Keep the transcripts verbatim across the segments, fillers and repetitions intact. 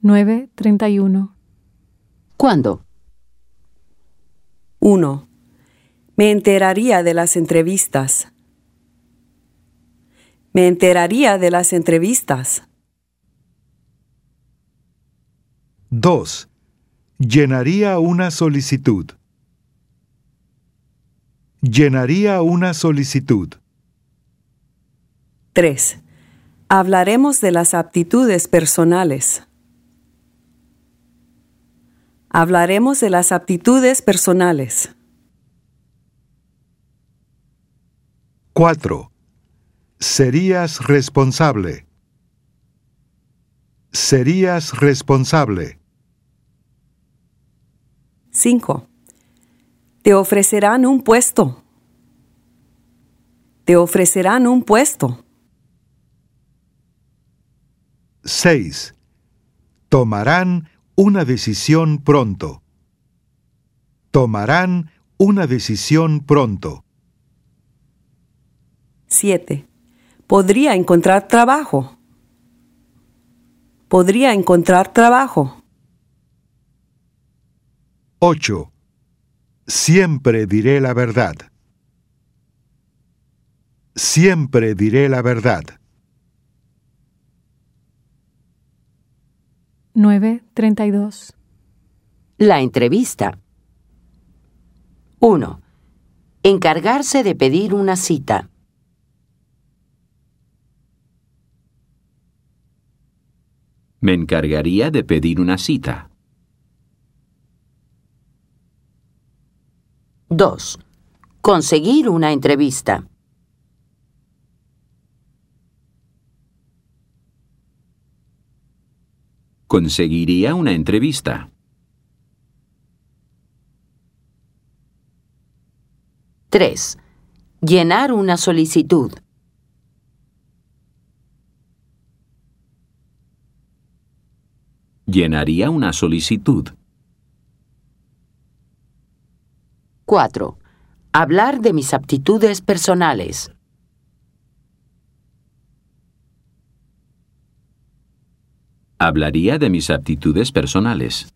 nueve treinta y uno. ¿Cuándo? uno. Me enteraría de las entrevistas. Me enteraría de las entrevistas. dos. Llenaría una solicitud. Llenaría una solicitud. tres. Hablaremos de las aptitudes personales. Hablaremos de las aptitudes personales. cuatro. Serías responsable. Serías responsable. cinco. Te ofrecerán un puesto. Te ofrecerán un puesto. seis. Tomarán una decisión pronto. Tomarán una decisión pronto. siete. Podría encontrar trabajo. Podría encontrar trabajo. ocho. Siempre diré la verdad. Siempre diré la verdad. nueve treinta y dos. La entrevista. uno. Encargarse de pedir una cita. Me encargaría de pedir una cita. dos. Conseguir una entrevista. Conseguiría una entrevista. tres. Llenar una solicitud. Llenaría una solicitud. cuatro. Hablar de mis aptitudes personales. Hablaría de mis aptitudes personales.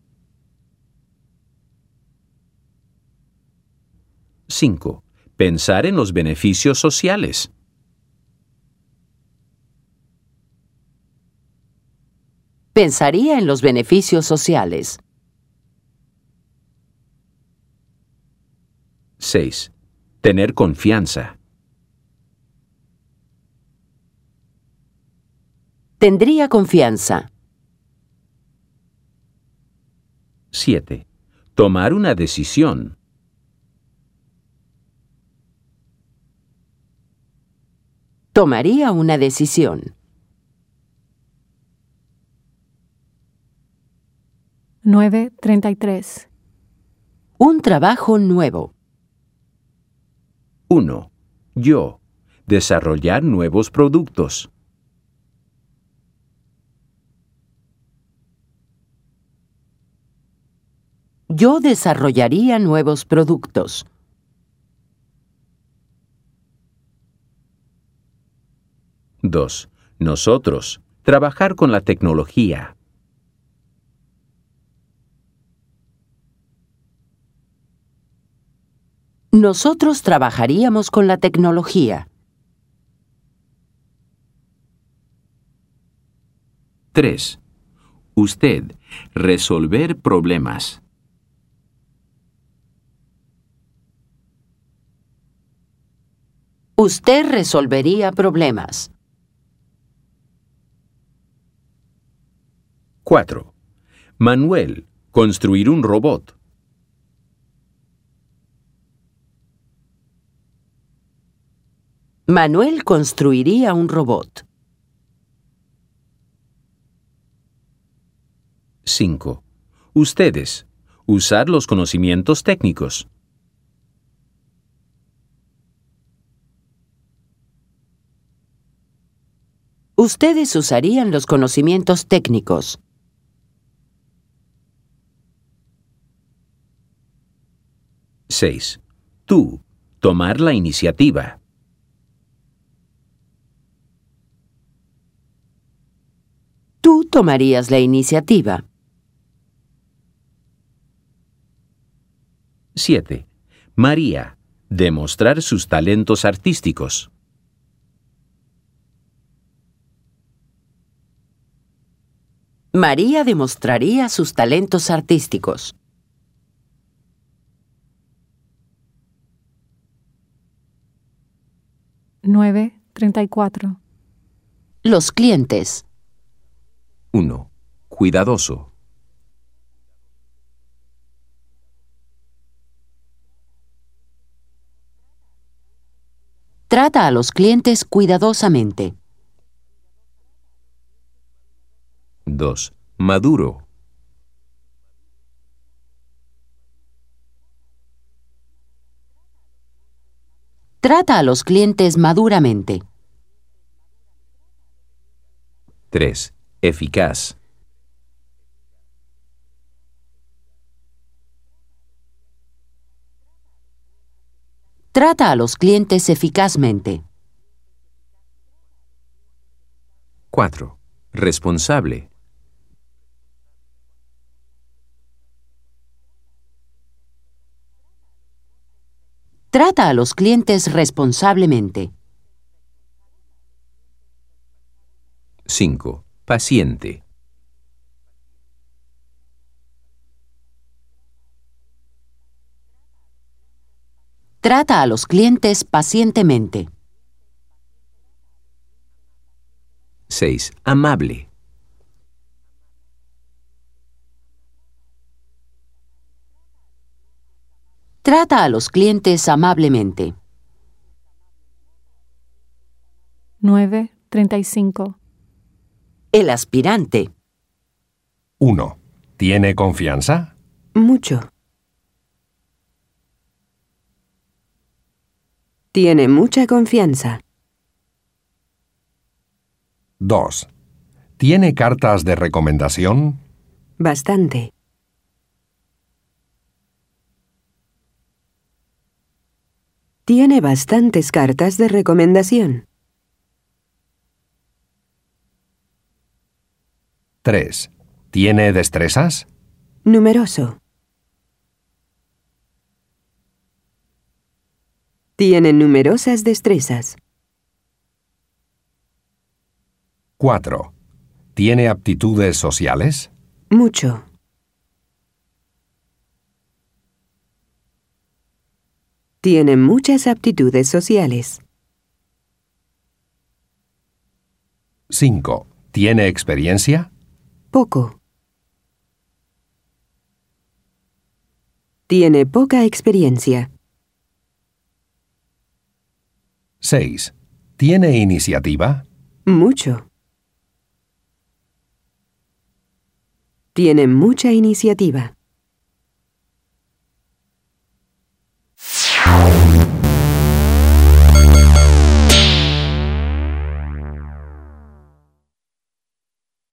cinco. Pensar en los beneficios sociales. Pensaría en los beneficios sociales. seis. Tener confianza. Tendría confianza. siete. Tomar una decisión. Tomaría una decisión. nueve treinta y tres. Un trabajo nuevo. uno. Yo. Desarrollar nuevos productos. Yo desarrollaría nuevos productos. dos. Nosotros. Trabajar con la tecnología. Nosotros trabajaríamos con la tecnología. tres. Usted. Resolver problemas. Usted resolvería problemas. cuatro. Manuel. Construir un robot. Manuel construiría un robot. cinco. Ustedes. Usar los conocimientos técnicos. Ustedes usarían los conocimientos técnicos. seis. Tú. Tomar la iniciativa. Tú tomarías la iniciativa. siete. María. Demostrar sus talentos artísticos. María demostraría sus talentos artísticos. nueve treinta y cuatro. Los clientes. uno. Cuidadoso. Trata a los clientes cuidadosamente. dos. Maduro. Trata a los clientes maduramente. tres. Eficaz. Trata a los clientes eficazmente. cuatro. Responsable. Trata a los clientes responsablemente. cinco. Paciente. Trata a los clientes pacientemente. seis. Amable. Trata a los clientes amablemente. nueve treinta y cinco. El aspirante. uno. ¿Tiene confianza? Mucho. Tiene mucha confianza. dos. ¿Tiene cartas de recomendación? Bastante. Tiene bastantes cartas de recomendación. tres. ¿Tiene destrezas? Numeroso. Tiene numerosas destrezas. cuatro. ¿Tiene aptitudes sociales? Mucho. Tiene muchas aptitudes sociales. cinco. ¿Tiene experiencia? Poco. Tiene poca experiencia. seis. ¿Tiene iniciativa? Mucho. Tiene mucha iniciativa.